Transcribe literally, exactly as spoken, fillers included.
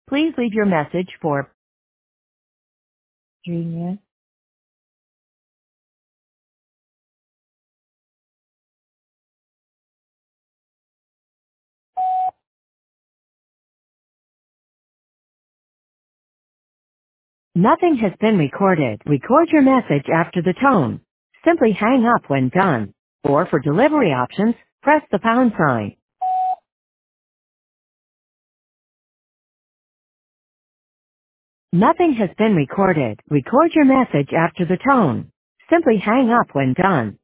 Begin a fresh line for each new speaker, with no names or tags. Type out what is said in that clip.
Please leave your message for
Junior.
Nothing has been recorded. Record your message after the tone. Simply hang up when done. Or for delivery options, press the pound sign. Nothing has been recorded. Record your message after the tone. Simply hang up when done.